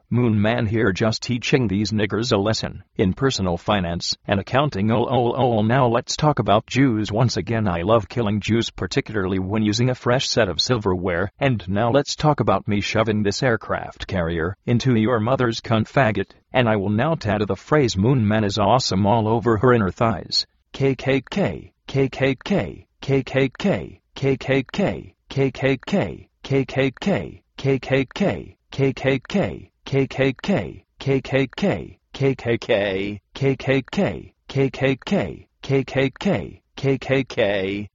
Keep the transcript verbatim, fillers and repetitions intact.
Moon Man here, just teaching these niggers a lesson in personal finance and accounting. Oh, oh, oh, now let's talk about Jews once again. I love killing Jews, particularly when using a fresh set of silverware. And now let's talk about me shoving this aircraft carrier into your mother's cunt faggot. And I will now tattoo the phrase Moon Man is awesome all over her inner thighs. K K K, K K K, K K K, K K K, K K K, K K K, K K K, K K K, K K K, K K K, K K K, K K K, K K K, K K K, K K K.